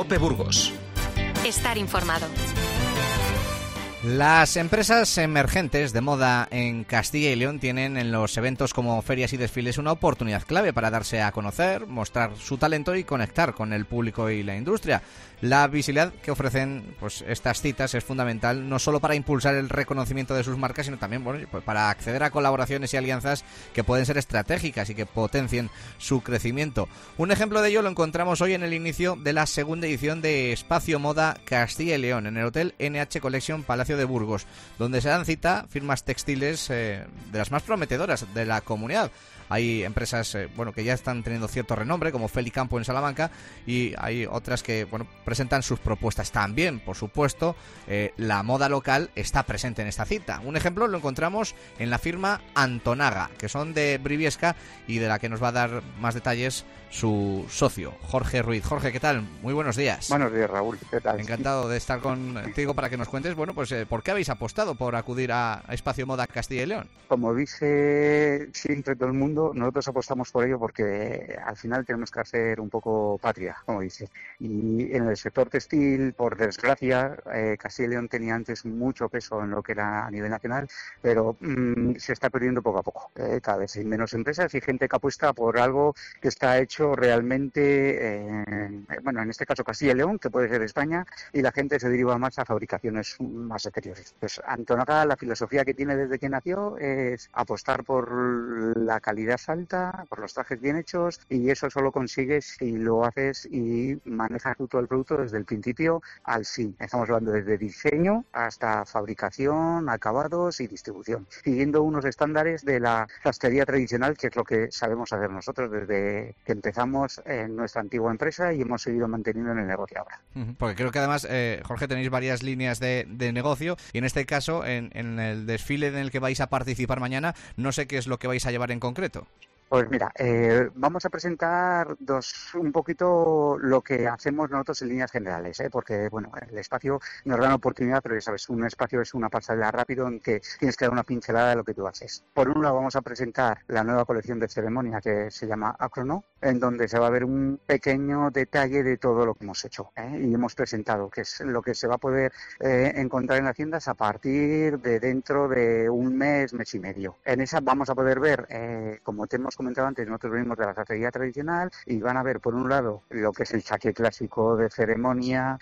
COPE Burgos. Estar informado. Las empresas emergentes de moda en Castilla y León tienen en los eventos como ferias y desfiles una oportunidad clave para darse a conocer, mostrar su talento y conectar con el público y la industria. La visibilidad que ofrecen estas citas es fundamental no solo para impulsar el reconocimiento de sus marcas, sino también para acceder a colaboraciones y alianzas que pueden ser estratégicas y que potencien su crecimiento. Un ejemplo de ello lo encontramos hoy en el inicio de la segunda edición de Espacio Moda Castilla y León, en el Hotel NH Collection Palacio de Burgos, donde se dan cita firmas textiles de las más prometedoras de la comunidad. Hay empresas que ya están teniendo cierto renombre, como Felicampo en Salamanca, y hay otras que presentan sus propuestas. También, por supuesto, la moda local está presente en esta cita. Un ejemplo lo encontramos en la firma Antonaga, que son de Briviesca y de la que nos va a dar más detalles su socio, Jorge Ruiz. Jorge, ¿qué tal? Muy buenos días. Buenos días, Raúl. ¿Qué tal? Encantado de estar contigo para que nos cuentes, ¿por qué habéis apostado por acudir a Espacio Moda Castilla y León? Como dice siempre todo el mundo, nosotros apostamos por ello porque al final tenemos que hacer un poco patria, como dice. Y en el sector textil, por desgracia, Castilla y León tenía antes mucho peso en lo que era a nivel nacional, pero se está perdiendo poco a poco. Cada vez hay menos empresas y gente que apuesta por algo que está hecho realmente, en este caso Castilla y León, que puede ser España, y la gente se deriva más a fabricaciones más exteriores. Pues Antonaga, la filosofía que tiene desde que nació es apostar por la calidad alta, por los trajes bien hechos, y eso solo consigues si lo haces y manejas tú todo el producto desde el principio al fin. Estamos hablando desde diseño hasta fabricación, acabados y distribución, siguiendo unos estándares de la sastrería tradicional, que es lo que sabemos hacer nosotros desde que empezamos en nuestra antigua empresa y hemos seguido manteniendo en el negocio ahora. Porque creo que además, Jorge, tenéis varias líneas de negocio y en este caso, en el desfile en el que vais a participar mañana, no sé qué es lo que vais a llevar en concreto. Pues mira, vamos a presentar un poquito lo que hacemos nosotros en líneas generales, porque el espacio nos da una oportunidad, pero ya sabes, un espacio es una pasarela rápido en que tienes que dar una pincelada de lo que tú haces. Por un lado vamos a presentar la nueva colección de ceremonia que se llama Acrono, en donde se va a ver un pequeño detalle de todo lo que hemos hecho y hemos presentado, que es lo que se va a poder encontrar en las tiendas a partir de dentro de un mes y medio. En esa vamos a poder ver, como te hemos comentado antes, nosotros venimos de la sastrería tradicional y van a ver por un lado lo que es el chaqué clásico de ceremonia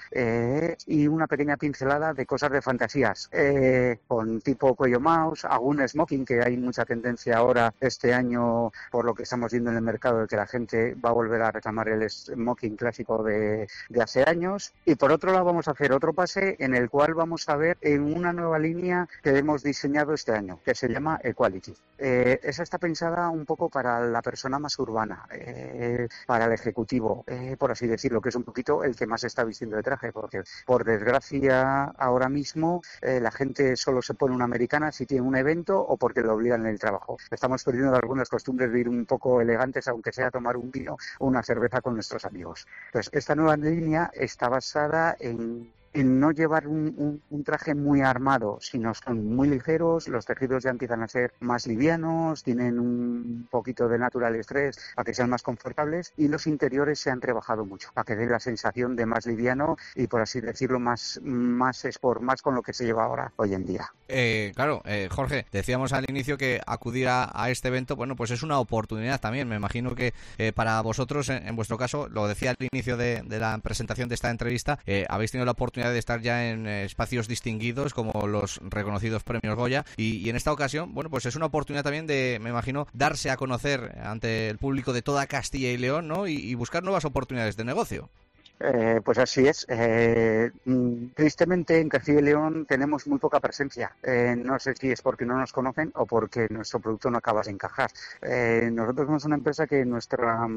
y una pequeña pincelada de cosas de fantasías con tipo cuello mouse, algún smoking, que hay mucha tendencia ahora este año por lo que estamos viendo en el mercado de que la gente va a volver a reclamar el smoking clásico de hace años. Y por otro lado vamos a hacer otro pase en el cual vamos a ver en una nueva línea que hemos diseñado este año, que se llama Equality. Esa está pensada un poco para la persona más urbana, para el ejecutivo, por así decirlo, que es un poquito el que más está vistiendo de traje, porque por desgracia ahora mismo la gente solo se pone una americana si tiene un evento o porque lo obligan en el trabajo. Estamos perdiendo algunas costumbres de ir un poco elegantes, aunque sea a tomar un vino o una cerveza con nuestros amigos. Entonces, esta nueva línea está basada en no llevar un traje muy armado, sino son muy ligeros, los tejidos ya empiezan a ser más livianos, tienen un poquito de natural stress para que sean más confortables, y los interiores se han rebajado mucho para que dé la sensación de más liviano y, por así decirlo, más sport, más con lo que se lleva ahora hoy en día. Jorge, decíamos al inicio que acudir a este evento, pues es una oportunidad también. Me imagino que para vosotros, en vuestro caso, lo decía al inicio de la presentación de esta entrevista, habéis tenido la oportunidad de estar ya en espacios distinguidos como los reconocidos premios Goya y en esta ocasión, pues es una oportunidad también de, me imagino, darse a conocer ante el público de toda Castilla y León, ¿no? Y buscar nuevas oportunidades de negocio. Pues así es. Tristemente en Castilla y León tenemos muy poca presencia. No sé si es porque no nos conocen o porque nuestro producto no acaba de encajar. Nosotros somos una empresa que nuestro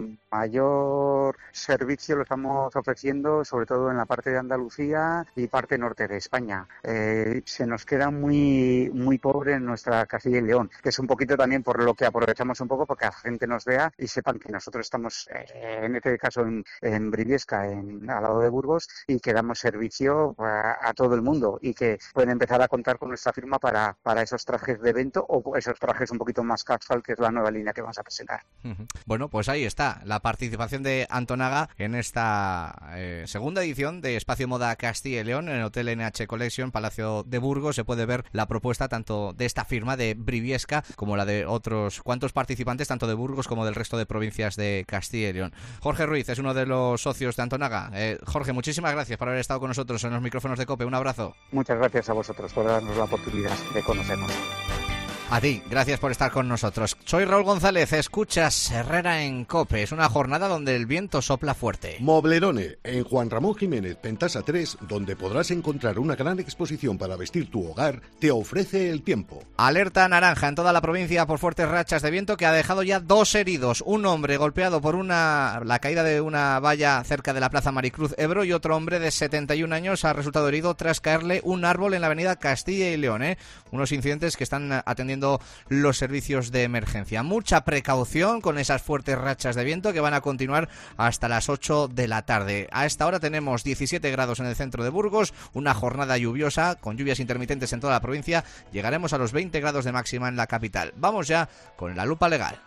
mayor servicio lo estamos ofreciendo sobre todo en la parte de Andalucía y parte norte de España. Se nos queda muy pobre en nuestra Castilla y León, que es un poquito también por lo que aprovechamos un poco porque la gente nos vea y sepan que nosotros estamos, en este caso en Briviesca, en al lado de Burgos, y que damos servicio a todo el mundo y que pueden empezar a contar con nuestra firma para esos trajes de evento o esos trajes un poquito más casual, que es la nueva línea que vamos a presentar. Bueno, pues ahí está la participación de Antonaga en esta segunda edición de Espacio Moda Castilla y León en el Hotel NH Collection, Palacio de Burgos. Se puede ver la propuesta tanto de esta firma de Briviesca como la de otros cuantos participantes, tanto de Burgos como del resto de provincias de Castilla y León. Jorge Ruiz es uno de los socios de Antonaga. Jorge, muchísimas gracias por haber estado con nosotros en los micrófonos de COPE. Un abrazo. Muchas gracias a vosotros por darnos la oportunidad de conocernos. A ti, gracias por estar con nosotros. Soy Raúl González, escuchas Herrera en COPE. Es una jornada donde el viento sopla fuerte. Moblerone, en Juan Ramón Jiménez Pentasa 3, donde podrás encontrar una gran exposición para vestir tu hogar, te ofrece el tiempo. Alerta naranja en toda la provincia por fuertes rachas de viento que ha dejado ya 2 heridos. Un hombre golpeado por la caída de una valla cerca de la Plaza Maricruz Ebro, y otro hombre de 71 años ha resultado herido tras caerle un árbol en la avenida Castilla y León. Unos incidentes que están atendiendo los servicios de emergencia. Mucha precaución con esas fuertes rachas de viento que van a continuar hasta las 8 de la tarde. A esta hora tenemos 17 grados en el centro de Burgos, una jornada lluviosa con lluvias intermitentes en toda la provincia. Llegaremos a los 20 grados de máxima en la capital. Vamos ya con la lupa legal.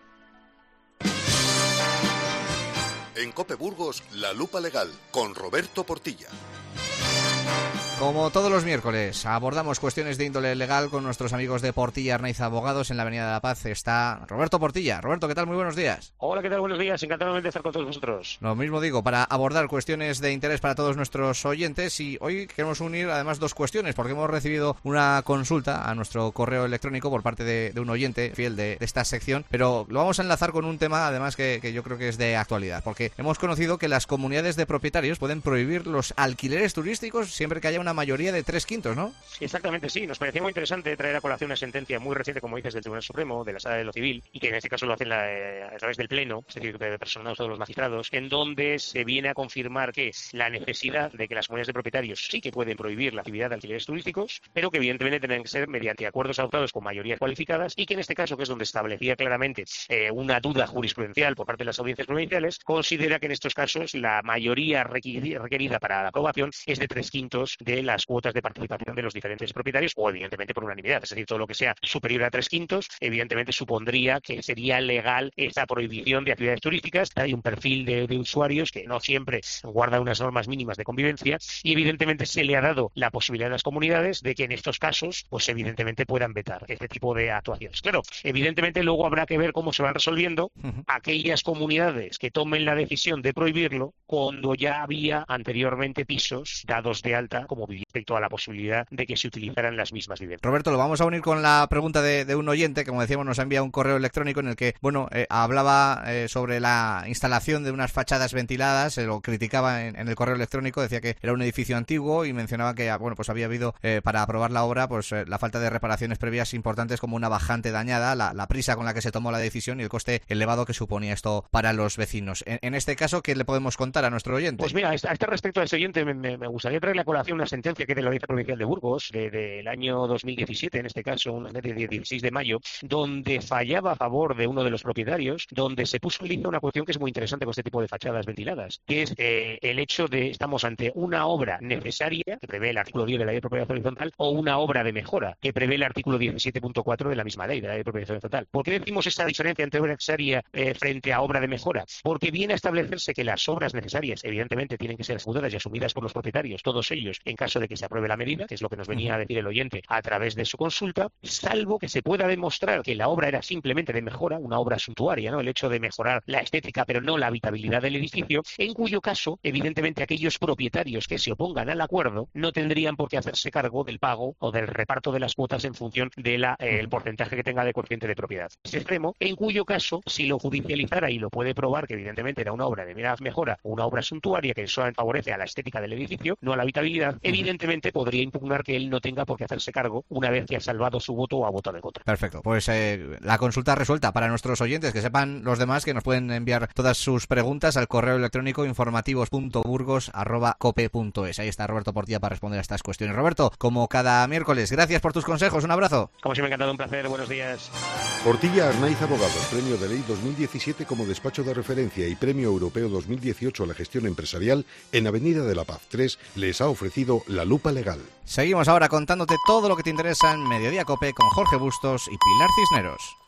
En COPE Burgos, la lupa legal, con Roberto Portilla. Como todos los miércoles, abordamos cuestiones de índole legal con nuestros amigos de Portilla Arnaiz Abogados. En la Avenida de la Paz está Roberto Portilla. Roberto, ¿qué tal? Muy buenos días. Hola, ¿qué tal? Buenos días. Encantado de estar con todos vosotros. Lo mismo digo, para abordar cuestiones de interés para todos nuestros oyentes. Y hoy queremos unir además 2 cuestiones, porque hemos recibido una consulta a nuestro correo electrónico por parte de un oyente fiel de esta sección, pero lo vamos a enlazar con un tema además que yo creo que es de actualidad, porque hemos conocido que las comunidades de propietarios pueden prohibir los alquileres turísticos siempre que haya una mayoría de 3/5, ¿no? Exactamente, sí. Nos parecía muy interesante traer a colación una sentencia muy reciente, como dices, del Tribunal Supremo, de la Sala de lo Civil, y que en este caso lo hacen a través del Pleno, es decir, de personados todos los magistrados, en donde se viene a confirmar que la necesidad de que las comunidades de propietarios sí que pueden prohibir la actividad de alquileres turísticos, pero que evidentemente tendrán que ser mediante acuerdos adoptados con mayorías cualificadas, y que en este caso, que es donde establecía claramente una duda jurisprudencial por parte de las audiencias provinciales, considera que en estos casos la mayoría requerida para la aprobación es de 3/5 de las cuotas de participación de los diferentes propietarios, o evidentemente por unanimidad. Es decir, todo lo que sea superior a 3/5 evidentemente supondría que sería legal esta prohibición de actividades turísticas. Hay un perfil de usuarios que no siempre guarda unas normas mínimas de convivencia, y evidentemente se le ha dado la posibilidad a las comunidades de que en estos casos pues evidentemente puedan vetar este tipo de actuaciones. Claro, evidentemente luego habrá que ver cómo se van resolviendo aquellas comunidades que tomen la decisión de prohibirlo cuando ya había anteriormente pisos dados de alta como vivienda, respecto a la posibilidad de que se utilizaran las mismas viviendas. Roberto, lo vamos a unir con la pregunta de un oyente que, como decíamos, nos ha enviado un correo electrónico en el que, hablaba sobre la instalación de unas fachadas ventiladas. Lo criticaba en el correo electrónico, decía que era un edificio antiguo y mencionaba que, pues había habido para aprobar la obra, la falta de reparaciones previas importantes, como una bajante dañada, la prisa con la que se tomó la decisión y el coste elevado que suponía esto para los vecinos. En este caso, ¿qué le podemos contar a nuestro oyente? Pues mira, a este respecto a ese oyente me gustaría traerle a colación una sentencia que de la Audiencia Provincial de Burgos del año 2017, en este caso una sentencia de 16 de mayo, donde fallaba a favor de uno de los propietarios, donde se puso en línea una cuestión que es muy interesante con este tipo de fachadas ventiladas, que es el hecho de estamos ante una obra necesaria, que prevé el artículo 10 de la Ley de Propiedad Horizontal, o una obra de mejora, que prevé el artículo 17.4 de la misma ley, de la Ley de Propiedad Horizontal. ¿Por qué decimos esa diferencia entre obra necesaria frente a obra de mejora? Porque viene a establecerse que las obras necesarias, evidentemente, tienen que ser ejecutadas y asumidas por los propietarios, todos ellos, en caso de que se apruebe la medida, que es lo que nos venía a decir el oyente a través de su consulta, salvo que se pueda demostrar que la obra era simplemente de mejora, una obra suntuaria, ¿no? El hecho de mejorar la estética, pero no la habitabilidad del edificio, en cuyo caso, evidentemente, aquellos propietarios que se opongan al acuerdo no tendrían por qué hacerse cargo del pago o del reparto de las cuotas en función de el porcentaje que tenga de coeficiente de propiedad. Ese extremo, en cuyo caso, si lo judicializara y lo puede probar que evidentemente era una obra de mera mejora, una obra suntuaria que solamente favorece a la estética del edificio, no a la habitabilidad, evidentemente podría impugnar que él no tenga por qué hacerse cargo una vez que ha salvado su voto o ha votado en contra. Perfecto, pues la consulta resuelta para nuestros oyentes, que sepan los demás que nos pueden enviar todas sus preguntas al correo electrónico informativos.burgos@cope.es. Ahí está Roberto Portilla para responder a estas cuestiones. Roberto, como cada miércoles, gracias por tus consejos, un abrazo. Como siempre, me ha encantado, un placer, buenos días. Portilla Arnaiz Abogados, Premio de Ley 2017 como despacho de referencia y Premio Europeo 2018 a la gestión empresarial en Avenida de la Paz 3, les ha ofrecido la lupa legal. Seguimos ahora contándote todo lo que te interesa en Mediodía Cope con Jorge Bustos y Pilar Cisneros.